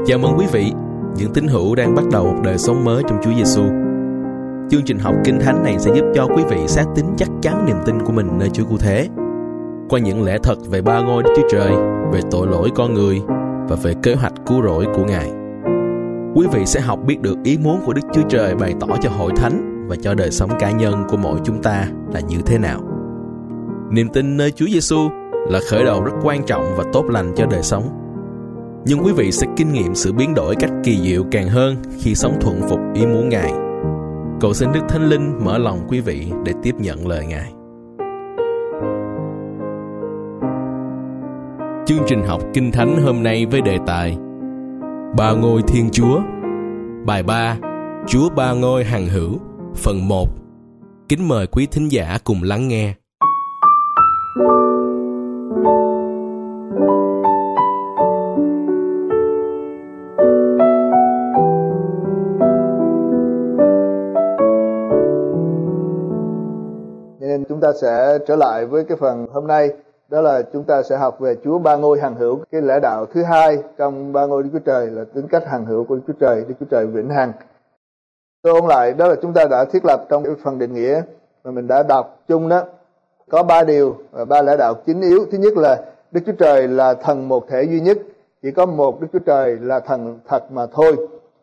Chào mừng quý vị, những tín hữu đang bắt đầu một đời sống mới trong Chúa Giêsu. Chương trình học Kinh Thánh này sẽ giúp cho quý vị xác tín chắc chắn niềm tin của mình nơi Chúa Cứu Thế, qua những lẽ thật về ba ngôi Đức Chúa Trời, về tội lỗi con người và về kế hoạch cứu rỗi của Ngài. Quý vị sẽ học biết được ý muốn của Đức Chúa Trời bày tỏ cho hội thánh và cho đời sống cá nhân của mỗi chúng ta là như thế nào. Niềm tin nơi Chúa Giêsu là khởi đầu rất quan trọng và tốt lành cho đời sống. Nhưng quý vị sẽ kinh nghiệm sự biến đổi cách kỳ diệu càng hơn khi sống thuận phục ý muốn Ngài. Cầu xin Đức Thánh Linh mở lòng quý vị để tiếp nhận lời Ngài. Chương trình học Kinh Thánh hôm nay với đề tài Ba ngôi Thiên Chúa. Bài 3, Chúa ba ngôi hằng hữu, phần 1. Kính mời quý thính giả cùng lắng nghe. Nên chúng ta sẽ trở lại với cái phần hôm nay, đó là chúng ta sẽ học về Chúa ba ngôi hằng hữu. Cái lẽ đạo thứ hai trong ba ngôi Đức Chúa Trời là tính cách hằng hữu của Đức Chúa Trời vĩnh hằng. Tôi ôn lại, đó là chúng ta đã thiết lập trong cái phần định nghĩa mà mình đã đọc chung đó. Có 3 điều và 3 lẽ đạo chính yếu. Thứ nhất là Đức Chúa Trời là thần một thể duy nhất, chỉ có một Đức Chúa Trời là thần thật mà thôi.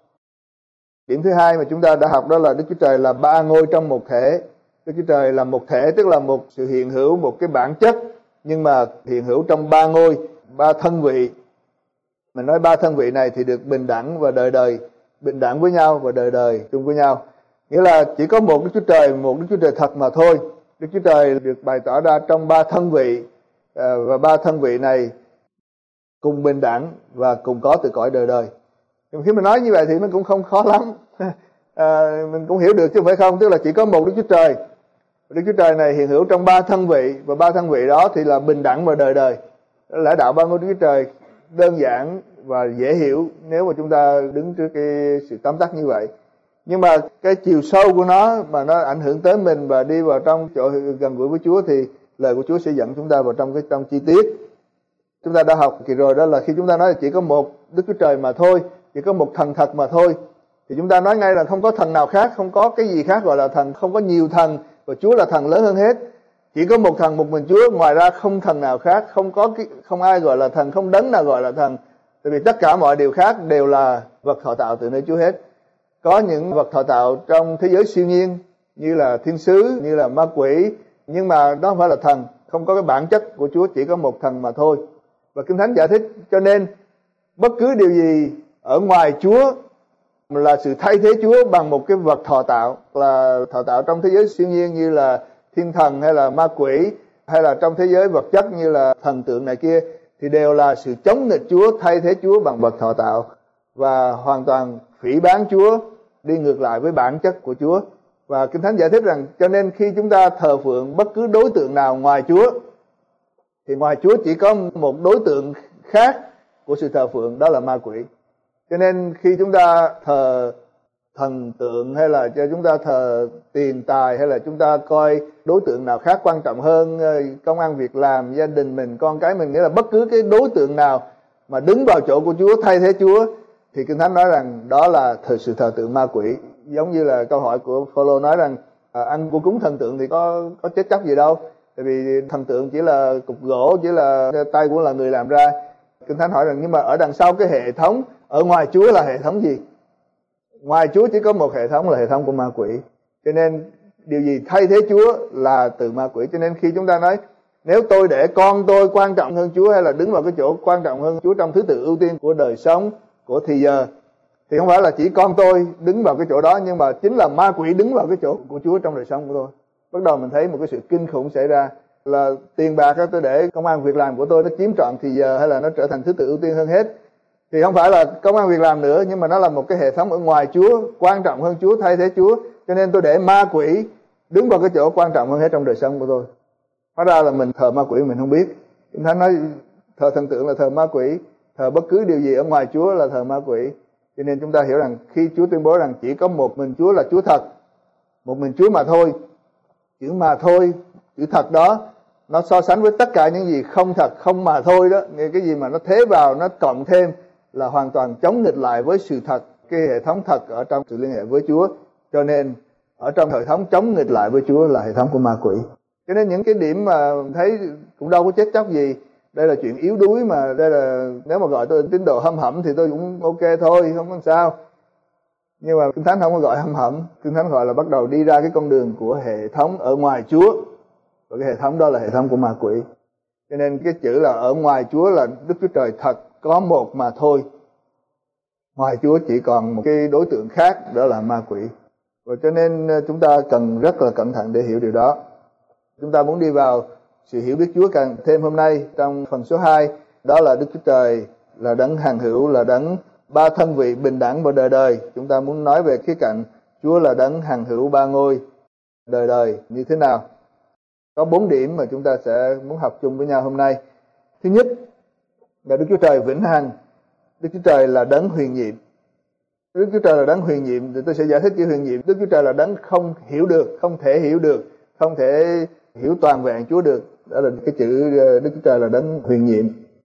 Điểm thứ hai mà chúng ta đã học đó là Đức Chúa Trời là ba ngôi trong một thể. Đức Chúa Trời là một thể, tức là một sự hiện hữu, một cái bản chất, nhưng mà hiện hữu trong ba ngôi, ba thân vị. Mình nói ba thân vị này thì được bình đẳng và đời đời, bình đẳng với nhau và đời đời chung với nhau. Nghĩa là chỉ có một Đức Chúa Trời, một Đức Chúa Trời thật mà thôi. Đức Chúa Trời được bày tỏ ra trong ba thân vị, và ba thân vị này cùng bình đẳng và cùng có từ cõi đời đời. Nhưng khi mình nói như vậy thì nó cũng không khó lắm. Mình cũng hiểu được chứ phải không? Tức là chỉ có một Đức Chúa Trời. Đức Chúa Trời này hiện hữu trong ba thân vị, và ba thân vị đó thì là bình đẳng và đời đời. Lẽ đạo ba ngôi Đức Chúa Trời đơn giản và dễ hiểu nếu mà chúng ta đứng trước cái sự tóm tắt như vậy. Nhưng mà cái chiều sâu của nó mà nó ảnh hưởng tới mình và đi vào trong chỗ gần gũi với Chúa thì lời của Chúa sẽ dẫn chúng ta vào trong chi tiết. Chúng ta đã học kỳ rồi, đó là khi chúng ta nói là chỉ có một Đức Chúa Trời mà thôi, chỉ có một thần thật mà thôi, thì chúng ta nói ngay là không có thần nào khác, không có cái gì khác gọi là thần, không có nhiều thần, và Chúa là thần lớn hơn hết. Chỉ có một thần, một mình Chúa, ngoài ra không thần nào khác, không ai gọi là thần, không đấng nào gọi là thần. Tại vì tất cả mọi điều khác đều là vật thọ tạo từ nơi Chúa hết. Có những vật thọ tạo trong thế giới siêu nhiên như là thiên sứ, như là ma quỷ, nhưng mà đó không phải là thần, không có cái bản chất của Chúa, chỉ có một thần mà thôi. Và Kinh Thánh giải thích cho nên bất cứ điều gì ở ngoài Chúa là sự thay thế Chúa bằng một cái vật thọ tạo, là thọ tạo trong thế giới siêu nhiên như là thiên thần hay là ma quỷ, hay là trong thế giới vật chất như là thần tượng này kia, thì đều là sự chống nghịch Chúa, thay thế Chúa bằng vật thọ tạo và hoàn toàn phỉ báng Chúa, đi ngược lại với bản chất của Chúa. Và Kinh Thánh giải thích rằng cho nên khi chúng ta thờ phượng bất cứ đối tượng nào ngoài Chúa, thì ngoài Chúa chỉ có một đối tượng khác của sự thờ phượng, đó là ma quỷ. Cho nên khi chúng ta thờ thần tượng, hay là cho chúng ta thờ tiền tài, hay là chúng ta coi đối tượng nào khác quan trọng hơn công ăn việc làm, gia đình mình, con cái mình, nghĩa là bất cứ cái đối tượng nào mà đứng vào chỗ của Chúa, thay thế Chúa, thì Kinh Thánh nói rằng đó là sự thờ tượng ma quỷ. Giống như là câu hỏi của Phaolô nói rằng ăn của cúng thần tượng thì có chết chóc gì đâu, tại vì thần tượng chỉ là cục gỗ, chỉ là tay của là người làm ra. Kinh Thánh hỏi rằng nhưng mà ở đằng sau cái hệ thống, ở ngoài Chúa là hệ thống gì? Ngoài Chúa chỉ có một hệ thống là hệ thống của ma quỷ. Cho nên điều gì thay thế Chúa là từ ma quỷ. Cho nên khi chúng ta nói nếu tôi để con tôi quan trọng hơn Chúa, hay là đứng vào cái chỗ quan trọng hơn Chúa trong thứ tự ưu tiên của đời sống, của thì giờ, thì không phải là chỉ con tôi đứng vào cái chỗ đó, nhưng mà chính là ma quỷ đứng vào cái chỗ của Chúa trong đời sống của tôi. Bắt đầu mình thấy một cái sự kinh khủng xảy ra, là tiền bạc đó, tôi để công ăn việc làm của tôi nó chiếm trọn thì giờ, hay là nó trở thành thứ tự ưu tiên hơn hết. Thì không phải là công ăn việc làm nữa, nhưng mà nó là một cái hệ thống ở ngoài Chúa, quan trọng hơn Chúa, thay thế Chúa. Cho nên tôi để ma quỷ đứng vào cái chỗ quan trọng hơn hết trong đời sống của tôi. Hóa ra là mình thờ ma quỷ mình không biết. Kinh Thánh nói thờ thần tượng là thờ ma quỷ, thờ bất cứ điều gì ở ngoài Chúa là thờ ma quỷ. Cho nên chúng ta hiểu rằng khi Chúa tuyên bố rằng chỉ có một mình Chúa là Chúa thật, một mình Chúa mà thôi, chữ mà thôi, chữ thật đó nó so sánh với tất cả những gì không thật, không mà thôi đó, cái gì mà nó thế vào, nó cộng thêm, là hoàn toàn chống nghịch lại với sự thật, cái hệ thống thật ở trong sự liên hệ với Chúa. Cho nên ở trong hệ thống chống nghịch lại với Chúa là hệ thống của ma quỷ. Cho nên những cái điểm mà thấy cũng đâu có chết chóc gì, đây là chuyện yếu đuối mà, đây là nếu mà gọi tôi tín đồ hâm hẩm thì tôi cũng ok thôi, không có sao. Nhưng mà Kinh Thánh không có gọi hâm hẩm, Kinh Thánh gọi là bắt đầu đi ra cái con đường của hệ thống ở ngoài Chúa, và cái hệ thống đó là hệ thống của ma quỷ. Cho nên cái chữ là ở ngoài Chúa là Đức Chúa Trời thật có một mà thôi. Ngoài Chúa chỉ còn một cái đối tượng khác, đó là ma quỷ. Và cho nên chúng ta cần rất là cẩn thận để hiểu điều đó. Chúng ta muốn đi vào sự hiểu biết Chúa càng thêm hôm nay trong phần số 2, đó là Đức Chúa Trời là đấng hằng hữu, là đấng ba thân vị bình đẳng và đời đời. Chúng ta muốn nói về khía cạnh Chúa là đấng hằng hữu ba ngôi đời đời như thế nào. Có 4 điểm mà chúng ta sẽ muốn học chung với nhau hôm nay. Thứ nhất là Đức Chúa Trời vĩnh hằng. Đức Chúa Trời là đấng huyền nhiệm. Đức Chúa Trời là đấng huyền nhiệm, thì tôi sẽ giải thích chữ huyền nhiệm. Đức Chúa Trời là đấng không hiểu được, không thể hiểu được, không thể hiểu toàn vẹn Chúa được. Đó là cái chữ Đức Chúa Trời là đấng huyền nhiệm.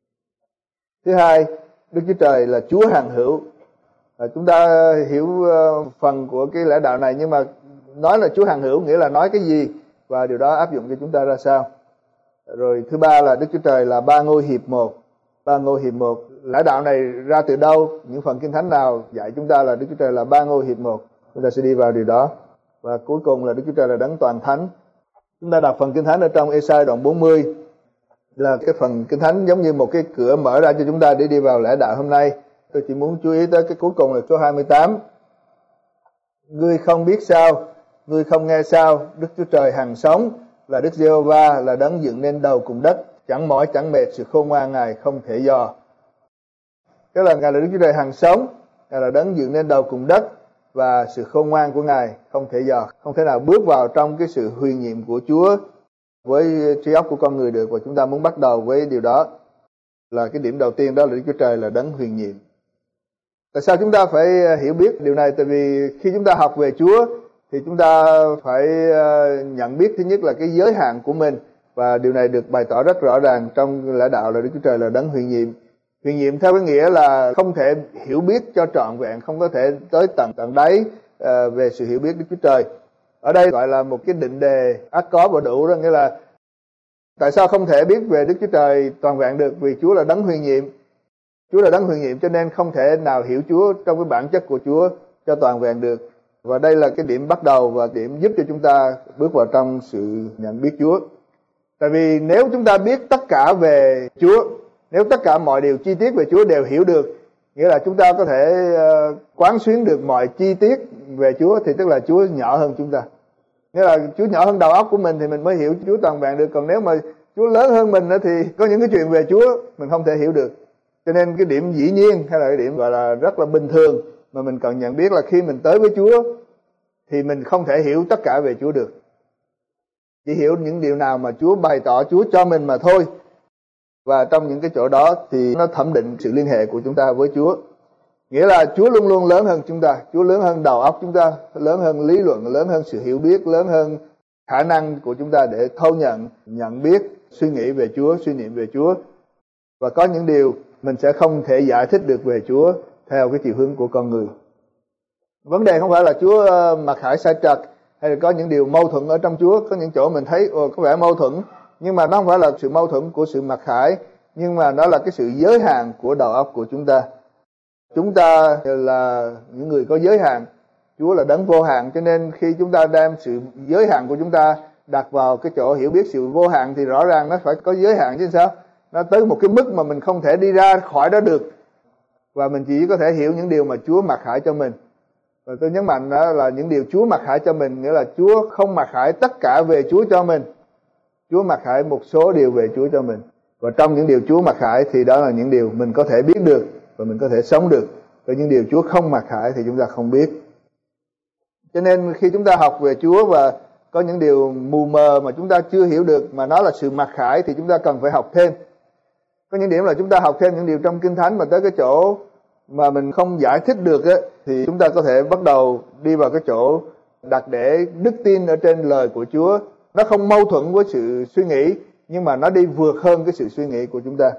Thứ hai, Đức Chúa Trời là Chúa hằng hữu. Chúng ta hiểu phần của cái lẽ đạo này, nhưng mà nói là Chúa hằng hữu nghĩa là nói cái gì, và điều đó áp dụng cho chúng ta ra sao. Rồi thứ ba là Đức Chúa Trời là ba ngôi hiệp một. Ba ngôi hiệp một, lẽ đạo này ra từ đâu? Những phần Kinh Thánh nào dạy chúng ta là Đức Chúa Trời là ba ngôi hiệp một? Chúng ta sẽ đi vào điều đó. Và cuối cùng là Đức Chúa Trời là đấng toàn thánh. Chúng ta đọc phần Kinh Thánh ở trong Ê-sai đoạn 40, là cái phần Kinh Thánh giống như một cái cửa mở ra cho chúng ta để đi vào lẽ đạo hôm nay. Tôi chỉ muốn chú ý tới cái cuối cùng là số 28. Ngươi không biết sao, ngươi không nghe sao, Đức Chúa Trời hằng sống, là Đức Giê-hô-va, là đấng dựng nên đầu cùng đất, chẳng mỏi chẳng mệt, sự khôn ngoan Ngài không thể dò. Tức là Ngài là Đức Chúa Trời hằng sống, Ngài là đấng dựng nên đầu cùng đất, và sự khôn ngoan của Ngài không thể dò. Không thể nào bước vào trong cái sự huyền nhiệm của Chúa với trí óc của con người được. Và chúng ta muốn bắt đầu với điều đó. Là cái điểm đầu tiên, đó là Đức Chúa Trời là đấng huyền nhiệm. Tại sao chúng ta phải hiểu biết điều này? Tại vì khi chúng ta học về Chúa thì chúng ta phải nhận biết thứ nhất là cái giới hạn của mình. Và điều này được bày tỏ rất rõ ràng trong lẽ đạo là Đức Chúa Trời là đấng huyền nhiệm. Huyền nhiệm theo cái nghĩa là không thể hiểu biết cho trọn vẹn, không có thể tới tận đáy về sự hiểu biết Đức Chúa Trời. Ở đây gọi là một cái định đề ắt có và đủ, đó nghĩa là tại sao không thể biết về Đức Chúa Trời toàn vẹn được? Vì Chúa là đấng huyền nhiệm. Chúa là đấng huyền nhiệm cho nên không thể nào hiểu Chúa trong cái bản chất của Chúa cho toàn vẹn được. Và đây là cái điểm bắt đầu và điểm giúp cho chúng ta bước vào trong sự nhận biết Chúa. Tại vì nếu chúng ta biết tất cả về Chúa, nếu tất cả mọi điều chi tiết về Chúa đều hiểu được, nghĩa là chúng ta có thể quán xuyến được mọi chi tiết về Chúa, thì tức là Chúa nhỏ hơn chúng ta. Nghĩa là Chúa nhỏ hơn đầu óc của mình thì mình mới hiểu Chúa toàn vẹn được. Còn nếu mà Chúa lớn hơn mình thì có những cái chuyện về Chúa mình không thể hiểu được. Cho nên cái điểm dĩ nhiên hay là cái điểm gọi là rất là bình thường mà mình cần nhận biết là khi mình tới với Chúa thì mình không thể hiểu tất cả về Chúa được. Chỉ hiểu những điều nào mà Chúa bày tỏ Chúa cho mình mà thôi. Và trong những cái chỗ đó thì nó thẩm định sự liên hệ của chúng ta với Chúa. Nghĩa là Chúa luôn luôn lớn hơn chúng ta. Chúa lớn hơn đầu óc chúng ta, lớn hơn lý luận, lớn hơn sự hiểu biết, lớn hơn khả năng của chúng ta để thâu nhận biết, suy nghĩ về Chúa, suy niệm về Chúa. Và có những điều mình sẽ không thể giải thích được về Chúa theo cái chiều hướng của con người. Vấn đề không phải là Chúa mặc khải sai trật, hay là có những điều mâu thuẫn ở trong Chúa. Có những chỗ mình thấy có vẻ mâu thuẫn, nhưng mà nó không phải là sự mâu thuẫn của sự mặc khải, nhưng mà nó là cái sự giới hạn của đầu óc của chúng ta. Chúng ta là những người có giới hạn, Chúa là đấng vô hạn, cho nên khi chúng ta đem sự giới hạn của chúng ta đặt vào cái chỗ hiểu biết sự vô hạn thì rõ ràng nó phải có giới hạn chứ sao? Nó tới một cái mức mà mình không thể đi ra khỏi đó được. Và mình chỉ có thể hiểu những điều mà Chúa mặc khải cho mình. Và tôi nhấn mạnh đó là những điều Chúa mặc khải cho mình, nghĩa là Chúa không mặc khải tất cả về Chúa cho mình. Chúa mặc khải một số điều về Chúa cho mình. Và trong những điều Chúa mặc khải thì đó là những điều mình có thể biết được và mình có thể sống được. Và những điều Chúa không mặc khải thì chúng ta không biết. Cho nên khi chúng ta học về Chúa và có những điều mù mờ mà chúng ta chưa hiểu được mà nó là sự mặc khải thì chúng ta cần phải học thêm. Có những điểm là chúng ta học thêm những điều trong Kinh Thánh mà tới cái chỗ mà mình không giải thích được ấy, thì chúng ta có thể bắt đầu đi vào cái chỗ đặt để đức tin ở trên lời của Chúa. Nó không mâu thuẫn với sự suy nghĩ, nhưng mà nó đi vượt hơn cái sự suy nghĩ của chúng ta.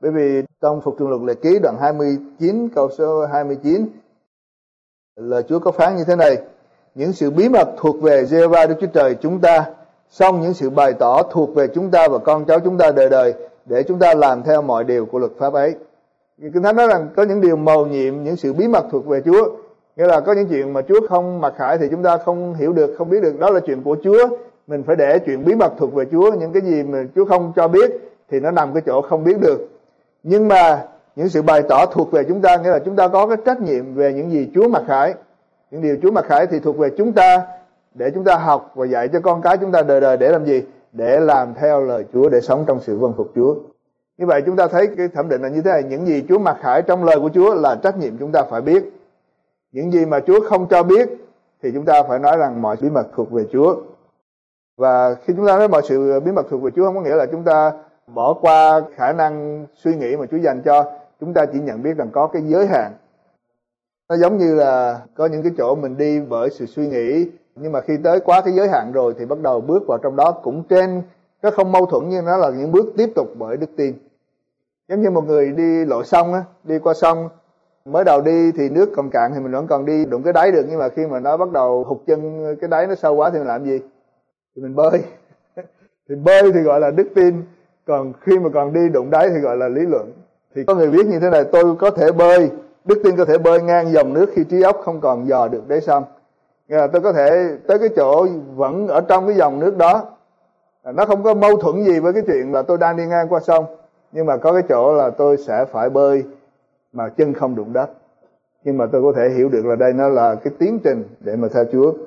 Bởi vì trong Phục Truyền Luật Lệ Ký đoạn 29 câu số 29, lời Chúa có phán như thế này: những sự bí mật thuộc về Giê-hô-va Đức Chúa Trời chúng ta, song những sự bày tỏ thuộc về chúng ta và con cháu chúng ta đời đời, để chúng ta làm theo mọi điều của luật pháp ấy. Kinh Thánh nói rằng có những điều mầu nhiệm, những sự bí mật thuộc về Chúa. Nghĩa là có những chuyện mà Chúa không mặc khải thì chúng ta không hiểu được, không biết được, đó là chuyện của Chúa. Mình phải để chuyện bí mật thuộc về Chúa. Những cái gì mà Chúa không cho biết thì nó nằm cái chỗ không biết được. Nhưng mà những sự bày tỏ thuộc về chúng ta, nghĩa là chúng ta có cái trách nhiệm về những gì Chúa mặc khải. Những điều Chúa mặc khải thì thuộc về chúng ta, để chúng ta học và dạy cho con cái chúng ta đời đời, để làm gì? Để làm theo lời Chúa, để sống trong sự vâng phục Chúa. Như vậy chúng ta thấy cái thẩm định là như thế này: những gì Chúa mặc khải trong lời của Chúa là trách nhiệm chúng ta phải biết. Những gì mà Chúa không cho biết thì chúng ta phải nói rằng mọi bí mật thuộc về Chúa. Và khi chúng ta nói mọi sự bí mật thuộc về Chúa, không có nghĩa là chúng ta bỏ qua khả năng suy nghĩ mà Chúa dành cho. Chúng ta chỉ nhận biết rằng có cái giới hạn. Nó giống như là có những cái chỗ mình đi bởi sự suy nghĩ, nhưng mà khi tới quá cái giới hạn rồi thì bắt đầu bước vào trong đó, cũng trên, nó không mâu thuẫn, nhưng nó là những bước tiếp tục bởi đức tin. Giống như một người đi lội sông á, đi qua sông, mới đầu đi thì nước còn cạn thì mình vẫn còn đi đụng cái đáy được, nhưng mà khi mà nó bắt đầu hụt chân, cái đáy nó sâu quá thì mình làm gì? Thì mình bơi. Thì bơi thì gọi là đức tin, còn khi mà còn đi đụng đáy thì gọi là lý luận. Thì có người viết như thế này: tôi có thể bơi, đức tin có thể bơi ngang dòng nước khi trí óc không còn dò được đáy sông. Nghĩa là tôi có thể tới cái chỗ vẫn ở trong cái dòng nước đó, nó không có mâu thuẫn gì với cái chuyện là tôi đang đi ngang qua sông, nhưng mà có cái chỗ là tôi sẽ phải bơi mà chân không đụng đất. Nhưng mà tôi có thể hiểu được là đây nó là cái tiến trình để mà theo Chúa.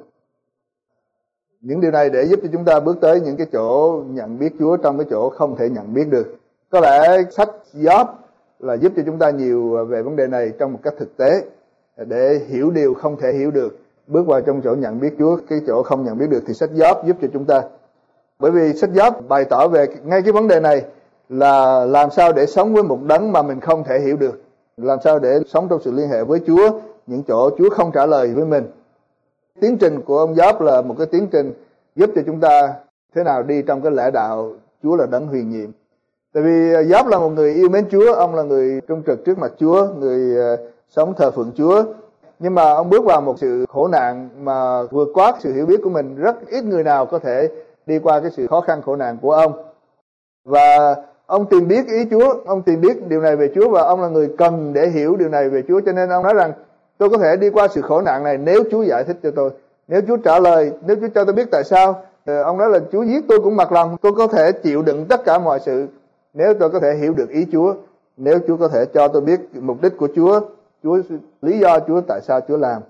Những điều này để giúp cho chúng ta bước tới những cái chỗ nhận biết Chúa trong cái chỗ không thể nhận biết được. Có lẽ sách Gióp là giúp cho chúng ta nhiều về vấn đề này trong một cách thực tế, để hiểu điều không thể hiểu được, bước vào trong chỗ nhận biết Chúa, cái chỗ không nhận biết được, thì sách Gióp giúp cho chúng ta. Bởi vì sách Gióp bày tỏ về ngay cái vấn đề này, là làm sao để sống với một đấng mà mình không thể hiểu được, làm sao để sống trong sự liên hệ với Chúa những chỗ Chúa không trả lời với mình. Tiến trình của ông Gióp là một cái tiến trình giúp cho chúng ta thế nào đi trong cái lẽ đạo Chúa là đấng huyền nhiệm. Tại vì Gióp là một người yêu mến Chúa, ông là người trung trực trước mặt Chúa, người sống thờ phượng Chúa. Nhưng mà ông bước vào một sự khổ nạn mà vượt quá sự hiểu biết của mình. Rất ít người nào có thể đi qua cái sự khó khăn khổ nạn của ông. Và ông tìm biết ý Chúa, ông tìm biết điều này về Chúa, và ông là người cần để hiểu điều này về Chúa. Cho nên ông nói rằng tôi có thể đi qua sự khổ nạn này nếu Chúa giải thích cho tôi, nếu Chúa trả lời, nếu Chúa cho tôi biết tại sao. Ông nói là Chúa giết tôi cũng mặc lòng, tôi có thể chịu đựng tất cả mọi sự nếu tôi có thể hiểu được ý Chúa, nếu Chúa có thể cho tôi biết mục đích của Chúa, lý do Chúa tại sao Chúa làm.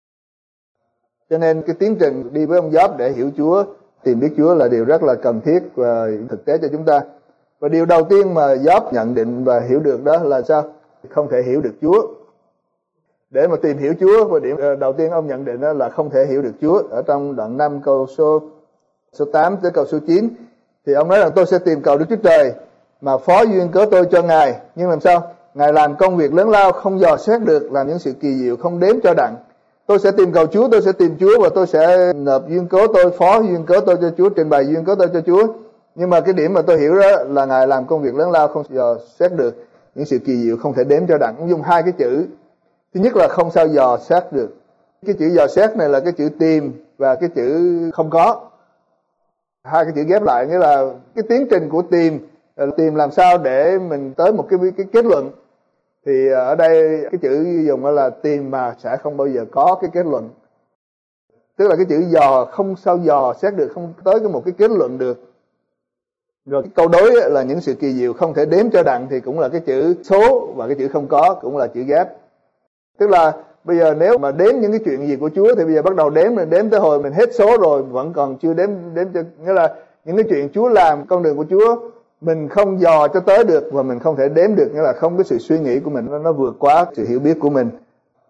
Cho nên cái tiến trình đi với ông Gióp để hiểu Chúa, tìm biết Chúa là điều rất là cần thiết và thực tế cho chúng ta. Và điều đầu tiên mà Gióp nhận định và hiểu được đó là sao? Không thể hiểu được Chúa. Để mà tìm hiểu Chúa, và điểm đầu tiên ông nhận định đó là không thể hiểu được Chúa. Ở trong đoạn 5 câu số 8 tới câu số 9 thì ông nói rằng tôi sẽ tìm cầu Đức Chúa Trời mà phó duyên cớ tôi cho Ngài. Nhưng làm sao? Ngài làm công việc lớn lao không dò xét được, làm những sự kỳ diệu không đếm cho đặng. Tôi sẽ tìm cầu Chúa, tôi sẽ tìm Chúa, và tôi sẽ nộp duyên cớ tôi, phó duyên cớ tôi cho Chúa, trình bày duyên cớ tôi cho Chúa. Nhưng mà cái điểm mà tôi hiểu đó là Ngài làm công việc lớn lao không dò xét được, những sự kỳ diệu không thể đếm cho đặng. Ông dùng hai cái chữ. Thứ nhất là không sao dò xét được. Cái chữ dò xét này là cái chữ tìm và cái chữ không có. Hai cái chữ ghép lại, nghĩa là cái tiến trình của tìm làm sao để mình tới một cái kết luận. Thì ở đây cái chữ dùng là tìm mà sẽ không bao giờ có cái kết luận. Tức là cái chữ dò, không sao dò xét được, không tới một cái kết luận được. Rồi cái câu đối là những sự kỳ diệu không thể đếm cho đặng, thì cũng là cái chữ số, và cái chữ không có cũng là chữ ghép. Tức là bây giờ nếu mà đếm những cái chuyện gì của Chúa thì bây giờ bắt đầu đếm tới hồi mình hết số rồi vẫn còn chưa đếm cho, nghĩa là những cái chuyện Chúa làm, con đường của Chúa mình không dò cho tới được và mình không thể đếm được, nghĩa là không có sự suy nghĩ của mình nó vượt quá sự hiểu biết của mình.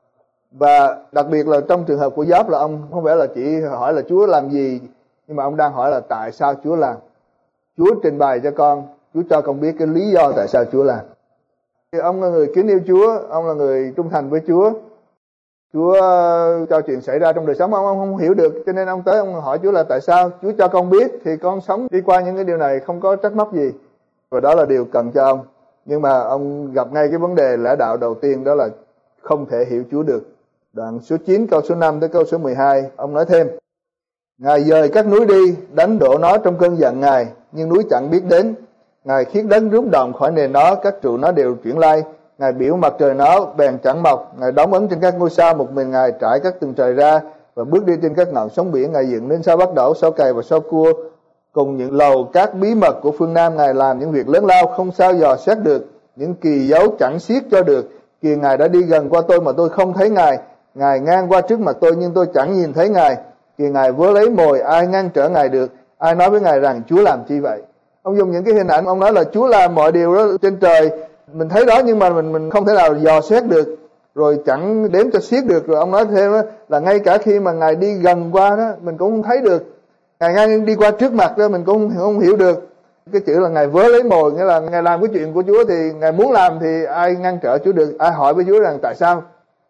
Và đặc biệt là trong trường hợp của Gióp là ông không phải là chỉ hỏi là Chúa làm gì, nhưng mà ông đang hỏi là tại sao Chúa làm. Chúa trình bày cho con, Chúa cho con biết cái lý do tại sao Chúa làm. Ông là người kính yêu Chúa, ông là người trung thành với Chúa. Chúa cho chuyện xảy ra trong đời sống ông không hiểu được, cho nên ông tới ông hỏi Chúa là tại sao. Chúa cho con biết thì con sống đi qua những cái điều này không có trách móc gì. Và đó là điều cần cho ông. Nhưng mà ông gặp ngay cái vấn đề lẽ đạo đầu tiên, đó là không thể hiểu Chúa được. Đoạn số 9 câu số 5 tới câu số 12, ông nói thêm: Ngài dời các núi đi, đánh đổ nó trong cơn giận Ngài, nhưng núi chẳng biết đến. Ngài khiết đất rúng động khỏi nền nó, các trụ nó đều chuyển lai. Ngài biểu mặt trời nó bèn chẳng mọc. Ngài đóng ấn trên các ngôi sao, một mình Ngài trải các tầng trời ra và bước đi trên các ngọn sóng biển. Ngài dựng nên sao Bắc Đẩu, sao Cày và sao Cua, cùng những lầu các bí mật của phương Nam. Ngài làm những việc lớn lao không sao dò xét được, những kỳ dấu chẳng xiết cho được. Kìa Ngài đã đi gần qua tôi mà tôi không thấy Ngài. Ngài ngang qua trước mặt tôi nhưng tôi chẳng nhìn thấy Ngài. Kìa Ngài vớ lấy mồi, ai ngăn trở Ngài được? Ai nói với Ngài rằng Chúa làm chi vậy? Ông dùng những cái hình ảnh, ông nói là Chúa làm mọi điều đó trên trời, mình thấy đó nhưng mà mình không thể nào dò xét được, rồi chẳng đếm cho xiết được. Rồi ông nói thêm đó, là ngay cả khi mà Ngài đi gần qua đó mình cũng không thấy được. Ngài ngang đi qua trước mặt đó mình cũng không hiểu được. Cái chữ là Ngài vớ lấy mồi, nghĩa là Ngài làm cái chuyện của Chúa thì Ngài muốn làm thì ai ngăn trở Chúa được? Ai hỏi với Chúa rằng tại sao?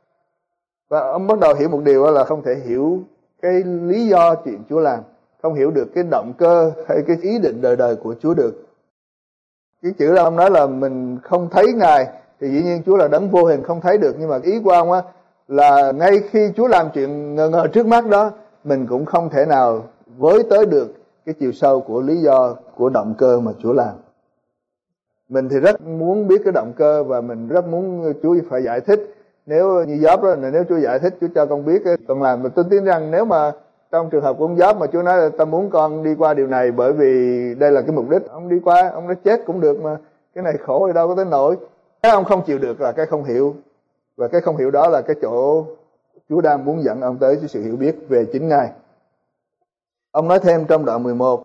Và ông bắt đầu hiểu một điều là không thể hiểu cái lý do chuyện Chúa làm, không hiểu được cái động cơ hay cái ý định đời đời của Chúa được. Cái chữ là ông nói là mình không thấy Ngài, thì dĩ nhiên Chúa là đấng vô hình không thấy được, nhưng mà ý của ông á là ngay khi Chúa làm chuyện ngờ trước mắt đó, mình cũng không thể nào với tới được cái chiều sâu của lý do, của động cơ mà Chúa làm. Mình thì rất muốn biết cái động cơ và mình rất muốn Chúa phải giải thích. Nếu như Gióp đó, nếu Chúa giải thích, Chúa cho con biết con làm. Mà tôi tin rằng nếu mà trong trường hợp của ông Gióp mà Chúa nói là ta muốn con đi qua điều này bởi vì đây là cái mục đích, ông đi qua, ông nói chết cũng được mà, cái này khổ thì đâu có tới nổi. Cái ông không chịu được là cái không hiểu, và cái không hiểu đó là cái chỗ Chúa đang muốn dẫn ông tới sự hiểu biết về chính Ngài. Ông nói thêm trong đoạn 11,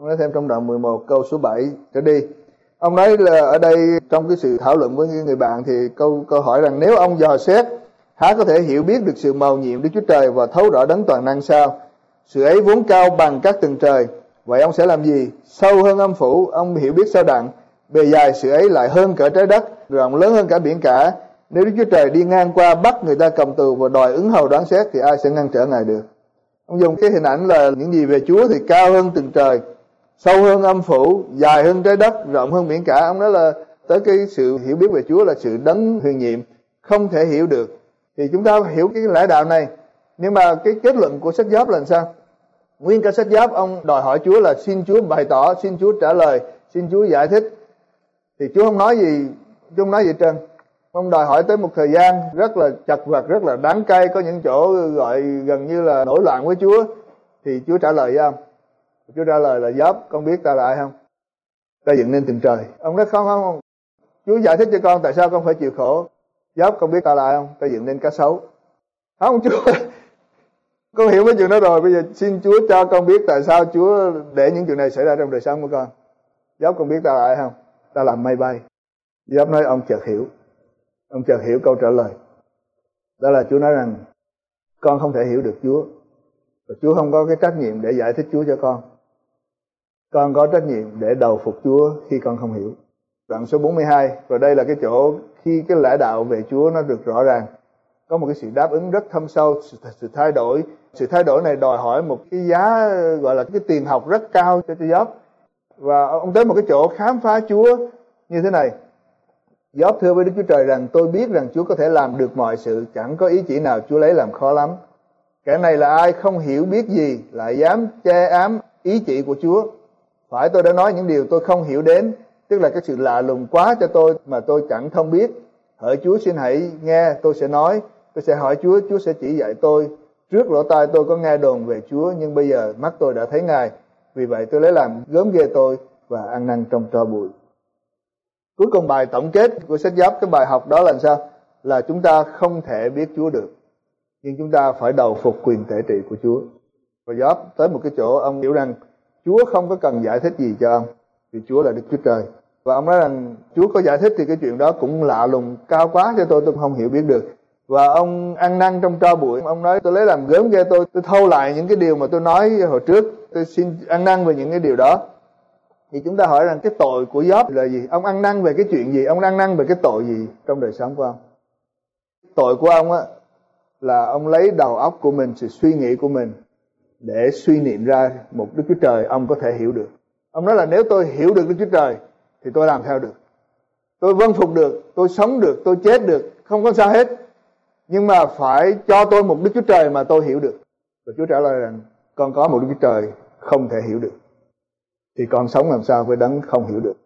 câu số 7 trở đi. Ông nói là ở đây trong cái sự thảo luận với người bạn thì câu hỏi rằng nếu ông dò xét, há có thể hiểu biết được sự mầu nhiệm Đức Chúa Trời và thấu rõ đấng toàn năng sao? Sự ấy vốn cao bằng các tầng trời, vậy ông sẽ làm gì? Sâu hơn âm phủ, ông hiểu biết sao đặng? Bề dài sự ấy lại hơn cả trái đất, rộng lớn hơn cả biển cả. Nếu Đức Chúa Trời đi ngang qua bắt người ta cầm tù và đòi ứng hầu đoán xét thì ai sẽ ngăn trở Ngài được? Ông dùng cái hình ảnh là những gì về Chúa thì cao hơn tầng trời, sâu hơn âm phủ, dài hơn trái đất, rộng hơn biển cả. Ông nói là tới cái sự hiểu biết về Chúa là sự đấng huyền nhiệm, không thể hiểu được. Thì chúng ta hiểu cái lẽ đạo này. Nhưng mà cái kết luận của sách Gióp là làm sao? Nguyên cả sách Gióp ông đòi hỏi Chúa là xin Chúa bày tỏ, xin Chúa trả lời, xin Chúa giải thích. Thì Chúa không nói gì, Chúa không nói gì trơn. Ông đòi hỏi tới một thời gian rất là chật vật, rất là đáng cay, có những chỗ gọi gần như là nổi loạn với Chúa. Thì Chúa trả lời với ông. Chúa trả lời là Gióp, con biết ta là ai không? Ta dựng nên tầng trời. Ông nói không. Chúa giải thích cho con tại sao con phải chịu khổ. Gióp, con biết ta là ai không? Ta dựng nên cá sấu. Không Chúa, con hiểu mấy chuyện đó rồi. Bây giờ xin Chúa cho con biết tại sao Chúa để những chuyện này xảy ra trong đời sống của con. Gióp, con biết ta là ai không? Ta làm mây bay. Gióp nói ông chợt hiểu. Ông chợt hiểu câu trả lời. Đó là Chúa nói rằng con không thể hiểu được Chúa. Và Chúa không có cái trách nhiệm để giải thích Chúa cho con. Con có trách nhiệm để đầu phục Chúa khi con không hiểu. Đoạn số 42, và đây là cái chỗ khi cái lẽ đạo về Chúa nó được rõ ràng. Có một cái sự đáp ứng rất thâm sâu, sự thay đổi. Sự thay đổi này đòi hỏi một cái giá gọi là cái tiền học rất cao cho Gióp. Và ông tới một cái chỗ khám phá Chúa như thế này. Gióp thưa với Đức Chúa Trời rằng tôi biết rằng Chúa có thể làm được mọi sự, chẳng có ý chỉ nào Chúa lấy làm khó lắm. Kẻ này là ai không hiểu biết gì, lại dám che ám ý chỉ của Chúa. Phải tôi đã nói những điều tôi không hiểu đến, tức là cái sự lạ lùng quá cho tôi mà tôi chẳng thông biết. Hỡi Chúa xin hãy nghe, tôi sẽ nói, tôi sẽ hỏi Chúa, Chúa sẽ chỉ dạy tôi. Trước lỗ tai tôi có nghe đồn về Chúa, nhưng bây giờ mắt tôi đã thấy Ngài. Vì vậy tôi lấy làm gớm ghê tôi và ăn năn trong tro bụi. Cuối cùng bài tổng kết của sách Gióp, cái bài học đó là sao? Là chúng ta không thể biết Chúa được, nhưng chúng ta phải đầu phục quyền tể trị của Chúa. Và Gióp tới một cái chỗ ông hiểu rằng Chúa không có cần giải thích gì cho ông, vì Chúa là Đức Chúa Trời. Và ông nói rằng Chúa có giải thích thì cái chuyện đó cũng lạ lùng cao quá cho tôi không hiểu biết được. Và ông ăn năn trong tro bụi. Ông nói tôi lấy làm gớm ghê tôi thâu lại những cái điều mà tôi nói hồi trước, tôi xin ăn năn về những cái điều đó. Thì chúng ta hỏi rằng cái tội của Gióp là gì? Ông ăn năn về cái chuyện gì? Ông ăn năn về cái tội gì trong đời sống của ông? Tội của ông á là ông lấy đầu óc của mình, sự suy nghĩ của mình để suy niệm ra một Đức Chúa Trời ông có thể hiểu được. Ông nói là nếu tôi hiểu được Đức Chúa Trời thì tôi làm theo được. tôi vâng phục được, tôi sống được, tôi chết được, không có sao hết. Nhưng mà phải cho tôi một Đức Chúa Trời mà tôi hiểu được. Và Chúa trả lời rằng con có một Đức Chúa Trời không thể hiểu được, thì con sống làm sao với đấng không hiểu được.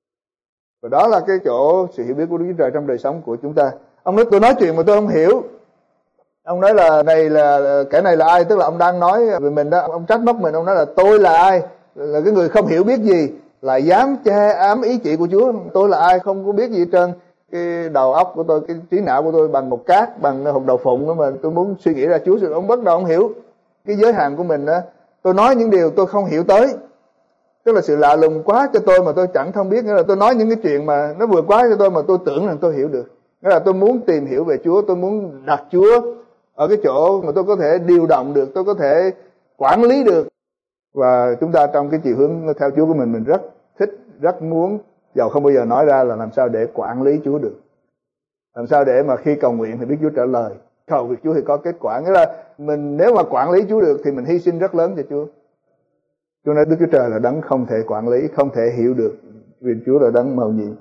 Và đó là cái chỗ sự hiểu biết của Đức Chúa Trời trong đời sống của chúng ta. Ông nói tôi nói chuyện mà tôi không hiểu. Ông nói là kẻ này là ai, tức là ông đang nói về mình đó, ông trách móc mình. Ông nói là tôi là ai, là cái người không hiểu biết gì, lại dám che ám ý chỉ của Chúa. Tôi là ai, không có biết gì hết trơn. Cái đầu óc của tôi, cái trí não của tôi bằng một cát, bằng hột đậu phụng đó, mà tôi muốn suy nghĩ ra Chúa rồi ông bắt đầu ông hiểu cái giới hạn của mình đó. Tôi nói những điều tôi không hiểu tới, tức là sự lạ lùng quá cho tôi mà tôi chẳng thông biết. Nghĩa là tôi nói những cái chuyện mà nó vượt quá cho tôi mà tôi tưởng rằng tôi hiểu được. Nghĩa là tôi muốn tìm hiểu về Chúa, tôi muốn đặt Chúa ở cái chỗ mà tôi có thể điều động được, tôi có thể quản lý được. Và chúng ta trong cái chiều hướng theo Chúa của mình rất thích, rất muốn, dầu không bao giờ nói ra, là làm sao để quản lý Chúa được. Làm sao để mà khi cầu nguyện thì biết Chúa trả lời, cầu việc Chúa thì có kết quả. Nghĩa là mình nếu mà quản lý Chúa được thì mình hy sinh rất lớn cho Chúa. Cho nên Đức Chúa Trời là đấng không thể quản lý, không thể hiểu được, vì Chúa là đấng mầu nhiệm.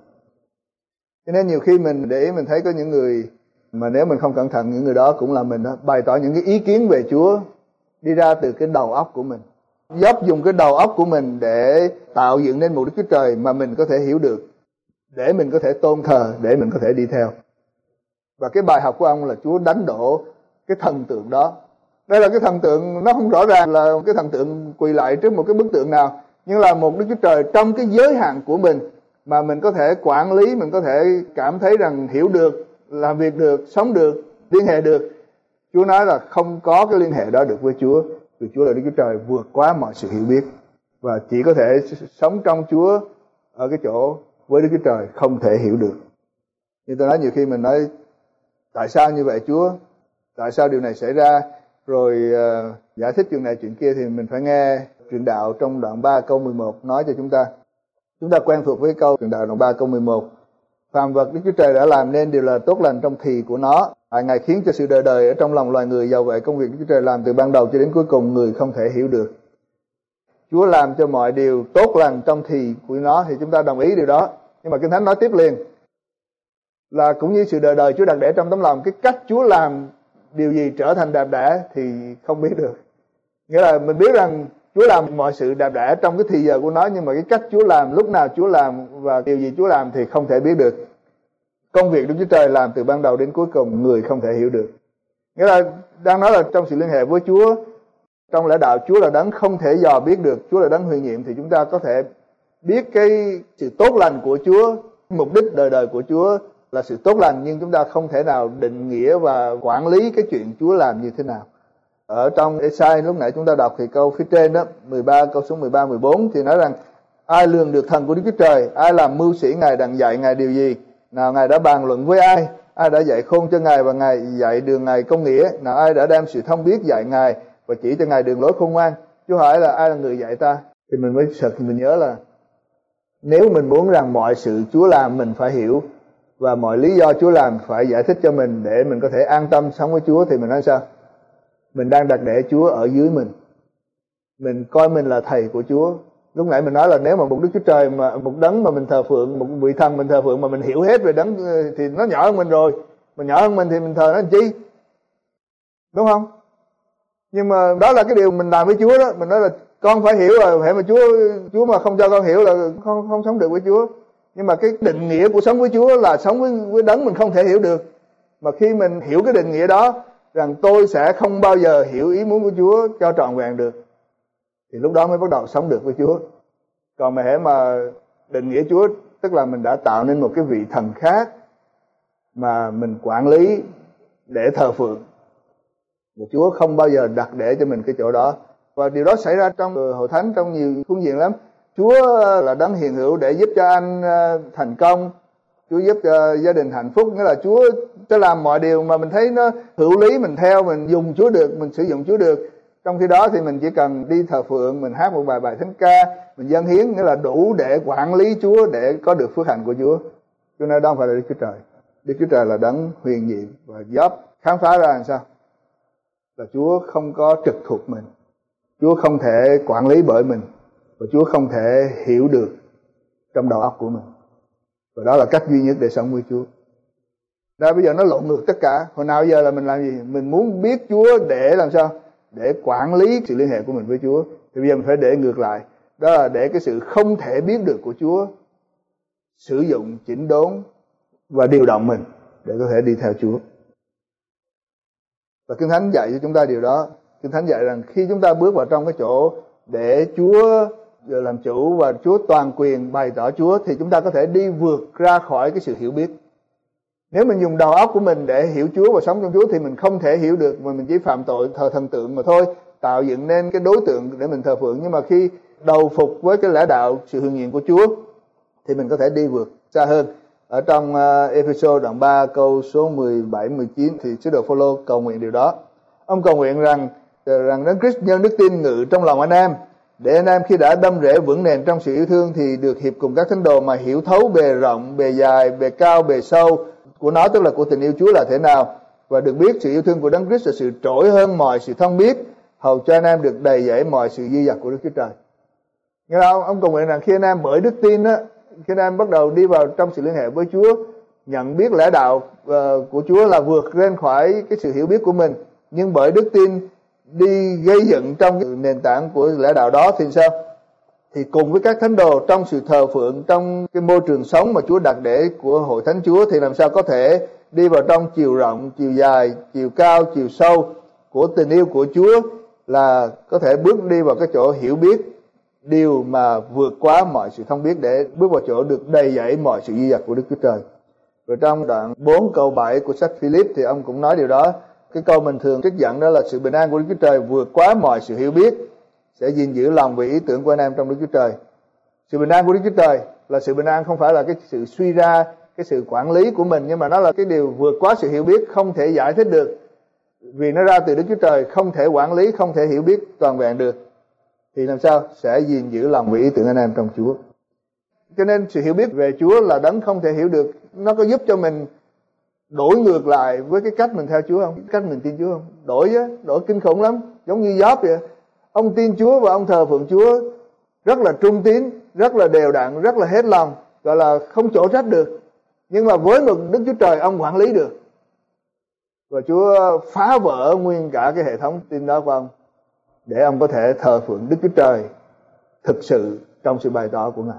Cho nên nhiều khi mình để ý mình thấy có những người mà nếu mình không cẩn thận, những người đó cũng là mình đó, bày tỏ những cái ý kiến về Chúa đi ra từ cái đầu óc của mình. Dốc dùng cái đầu óc của mình để tạo dựng nên một Đức Chúa Trời mà mình có thể hiểu được, để mình có thể tôn thờ, để mình có thể đi theo. Và cái bài học của ông là Chúa đánh đổ cái thần tượng đó. Đây là cái thần tượng, nó không rõ ràng là cái thần tượng quỳ lại trước một cái bức tượng nào, nhưng là một Đức Chúa Trời trong cái giới hạn của mình mà mình có thể quản lý, mình có thể cảm thấy rằng hiểu được, làm việc được, sống được, liên hệ được. Chúa nói là không có cái liên hệ đó được với Chúa, vì Chúa là Đức Chúa Trời vượt quá mọi sự hiểu biết, và chỉ có thể sống trong Chúa ở cái chỗ với Đức Chúa Trời không thể hiểu được. Như tôi nói, nhiều khi mình nói tại sao như vậy Chúa, tại sao điều này xảy ra, rồi giải thích chuyện này chuyện kia, thì mình phải nghe truyền đạo trong đoạn 3 câu 11 nói cho chúng ta. Chúng ta quen thuộc với câu truyền đạo đoạn 3 câu 11. Phàm vật Đức Chúa Trời đã làm nên đều là tốt lành trong thì của nó. Ngài khiến cho sự đời đời ở trong lòng loài người, dầu vậy công việc Đức Chúa Trời làm từ ban đầu cho đến cuối cùng người không thể hiểu được. Chúa làm cho mọi điều tốt lành trong thì của nó, thì chúng ta đồng ý điều đó. Nhưng mà Kinh Thánh nói tiếp liền là cũng như sự đời đời Chúa đặt để trong tấm lòng, cái cách Chúa làm điều gì trở thành đẹp đẽ thì không biết được. Nghĩa là mình biết rằng Chúa làm mọi sự đẹp đẽ trong cái thì giờ của nó, nhưng mà cái cách Chúa làm, lúc nào Chúa làm và điều gì Chúa làm thì không thể biết được. Công việc Đức Chúa Trời làm từ ban đầu đến cuối cùng người không thể hiểu được. Nghĩa là đang nói là trong sự liên hệ với Chúa, trong lẽ đạo Chúa là đấng không thể dò biết được, Chúa là đấng huyền nhiệm, thì chúng ta có thể biết cái sự tốt lành của Chúa, mục đích đời đời của Chúa là sự tốt lành, nhưng chúng ta không thể nào định nghĩa và quản lý cái chuyện Chúa làm như thế nào. Ở trong Ê-sai lúc nãy chúng ta đọc thì câu phía trên đó, 13 câu số 13 14 thì nói rằng ai lường được thần của Đức Chúa Trời, ai làm mưu sĩ Ngài đặng dạy Ngài điều gì, nào Ngài đã bàn luận với ai, ai đã dạy khôn cho Ngài và Ngài dạy đường Ngài công nghĩa, nào ai đã đem sự thông biết dạy Ngài và chỉ cho Ngài đường lối khôn ngoan. Chúa hỏi là ai là người dạy ta, thì mình mới sực mình nhớ là nếu mình muốn rằng mọi sự Chúa làm mình phải hiểu, và mọi lý do Chúa làm phải giải thích cho mình để mình có thể an tâm sống với Chúa, thì mình nói sao? Mình đang đặt để Chúa ở dưới mình coi mình là thầy của Chúa. Lúc nãy mình nói là nếu mà một Đức Chúa Trời, mà một đấng mà mình thờ phượng, một vị thần mình thờ phượng mà mình hiểu hết về đấng thì nó nhỏ hơn mình rồi. Mà nhỏ hơn mình thì mình thờ nó làm chi? Đúng không? Nhưng mà đó là cái điều mình làm với Chúa đó. Mình nói là con phải hiểu rồi, hễ mà Chúa mà không cho con hiểu là không sống được với Chúa. Nhưng mà cái định nghĩa của sống với Chúa là sống với đấng mình không thể hiểu được. Mà khi mình hiểu cái định nghĩa đó, rằng tôi sẽ không bao giờ hiểu ý muốn của Chúa cho trọn vẹn được, thì lúc đó mới bắt đầu sống được với Chúa. Còn mà hễ mà định nghĩa Chúa tức là mình đã tạo nên một cái vị thần khác mà mình quản lý để thờ phượng, và Chúa không bao giờ đặt để cho mình cái chỗ đó. Và điều đó xảy ra trong Hội Thánh trong nhiều phương diện lắm. Chúa là đấng hiện hữu để giúp cho anh thành công, Chúa giúp cho gia đình hạnh phúc. Nghĩa là Chúa sẽ làm mọi điều mà mình thấy nó hữu lý, mình theo, mình dùng Chúa được, mình sử dụng Chúa được. Trong khi đó thì mình chỉ cần đi thờ phượng, mình hát một bài thánh ca, mình dâng hiến, nghĩa là đủ để quản lý Chúa, để có được phước hạnh của Chúa. Cho nên đó không phải là Đức Chúa Trời. Đức Chúa Trời là đấng huyền nhiệm, và Gióp khám phá ra làm sao? Là Chúa không có trực thuộc mình, Chúa không thể quản lý bởi mình, và Chúa không thể hiểu được trong đầu óc của mình. Và đó là cách duy nhất để sống với Chúa. Đó, bây giờ nó lộn ngược tất cả. Hồi nào giờ là mình làm gì? Mình muốn biết Chúa để làm sao? Để quản lý sự liên hệ của mình với Chúa. Thì bây giờ mình phải để ngược lại. Đó là để cái sự không thể biết được của Chúa sử dụng, chỉnh đốn và điều động mình để có thể đi theo Chúa. Và Kinh Thánh dạy cho chúng ta điều đó. Kinh Thánh dạy rằng khi chúng ta bước vào trong cái chỗ để Chúa làm chủ và Chúa toàn quyền bày tỏ Chúa, thì chúng ta có thể đi vượt ra khỏi cái sự hiểu biết. Nếu mình dùng đầu óc của mình để hiểu Chúa và sống trong Chúa thì mình không thể hiểu được, mà mình chỉ phạm tội thờ thần tượng mà thôi, tạo dựng nên cái đối tượng để mình thờ phượng. Nhưng mà khi đầu phục với cái lẽ đạo sự huyền nhiệm của Chúa thì mình có thể đi vượt xa hơn. Ở trong Ê-phê-sô đoạn 3 câu số 17-19 thì sứ đồ Phô-lô cầu nguyện điều đó. Ông cầu nguyện rằng Đấng Christ nhân đức tin ngự trong lòng anh em, để anh em khi đã đâm rễ vững nền trong sự yêu thương thì được hiệp cùng các thánh đồ mà hiểu thấu bề rộng, bề dài, bề cao, bề sâu của nó, tức là của tình yêu Chúa là thế nào, và được biết sự yêu thương của Đấng Christ là sự trỗi hơn mọi sự thông biết, hầu cho anh em được đầy dẫy mọi sự dư dật của Đức Chúa Trời. Nghe không? Ông cầu nguyện rằng khi anh em bởi đức tin á, khi anh em bắt đầu đi vào trong sự liên hệ với Chúa, nhận biết lẽ đạo của Chúa là vượt lên khỏi cái sự hiểu biết của mình, nhưng bởi đức tin đi gây dựng trong cái nền tảng của lẽ đạo đó thì sao? Thì cùng với các thánh đồ trong sự thờ phượng, trong cái môi trường sống mà Chúa đặt để của hội thánh Chúa, thì làm sao có thể đi vào trong chiều rộng, chiều dài, chiều cao, chiều sâu của tình yêu của Chúa, là có thể bước đi vào cái chỗ hiểu biết điều mà vượt quá mọi sự thông biết, để bước vào chỗ được đầy dẫy mọi sự dư dật của Đức Chúa Trời. Rồi trong đoạn 4 câu 7 của sách Philip thì ông cũng nói điều đó. Cái câu mình thường trích dẫn đó là sự bình an của Đức Chúa Trời vượt quá mọi sự hiểu biết sẽ gìn giữ lòng và ý tưởng của anh em trong Đức Chúa Trời. Sự bình an của Đức Chúa Trời là sự bình an không phải là cái sự suy ra, cái sự quản lý của mình, nhưng mà nó là cái điều vượt quá sự hiểu biết, không thể giải thích được, vì nó ra từ Đức Chúa Trời, không thể quản lý, không thể hiểu biết toàn vẹn được. Thì làm sao? Sẽ gìn giữ lòng và ý tưởng anh em trong Chúa. Cho nên sự hiểu biết về Chúa là đấng không thể hiểu được. Nó có giúp cho mình đổi ngược lại với cái cách mình theo Chúa không? Cách mình tin Chúa không? Đổi chứ, đổi kinh khủng lắm. Giống như Gióp vậy. Ông tin Chúa và ông thờ phượng Chúa rất là trung tín, rất là đều đặn, rất là hết lòng, gọi là không chỗ trách được. Nhưng mà với một Đức Chúa Trời ông quản lý được. Và Chúa phá vỡ nguyên cả cái hệ thống tin đó của ông, để ông có thể thờ phượng Đức Chúa Trời thực sự trong sự bày tỏ của Ngài.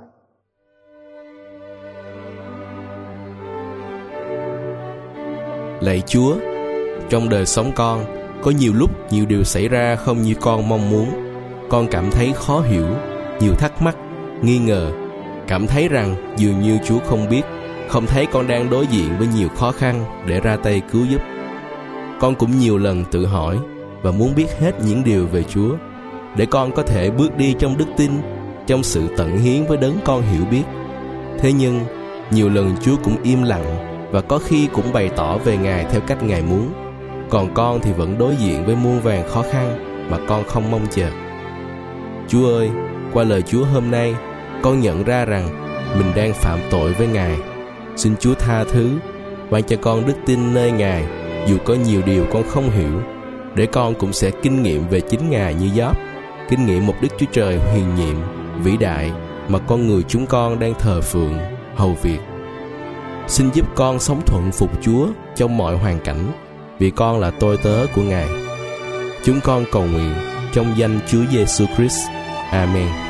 Lạy Chúa, trong đời sống con, có nhiều lúc nhiều điều xảy ra không như con mong muốn. Con cảm thấy khó hiểu, nhiều thắc mắc, nghi ngờ, cảm thấy rằng dường như Chúa không biết, không thấy con đang đối diện với nhiều khó khăn để ra tay cứu giúp. Con cũng nhiều lần tự hỏi và muốn biết hết những điều về Chúa, để con có thể bước đi trong đức tin, trong sự tận hiến với đấng con hiểu biết. Thế nhưng, nhiều lần Chúa cũng im lặng và có khi cũng bày tỏ về Ngài theo cách Ngài muốn. Còn con thì vẫn đối diện với muôn vàn khó khăn mà con không mong chờ. Chúa ơi, qua lời Chúa hôm nay, con nhận ra rằng mình đang phạm tội với Ngài. Xin Chúa tha thứ, ban cho con đức tin nơi Ngài, dù có nhiều điều con không hiểu, để con cũng sẽ kinh nghiệm về chính Ngài như Gióp, kinh nghiệm một Đức Chúa Trời huyền nhiệm, vĩ đại mà con người chúng con đang thờ phượng, hầu việc. Xin giúp con sống thuận phục Chúa trong mọi hoàn cảnh, vì con là tôi tớ của Ngài. Chúng con cầu nguyện trong danh Chúa Giêsu Christ. Amen.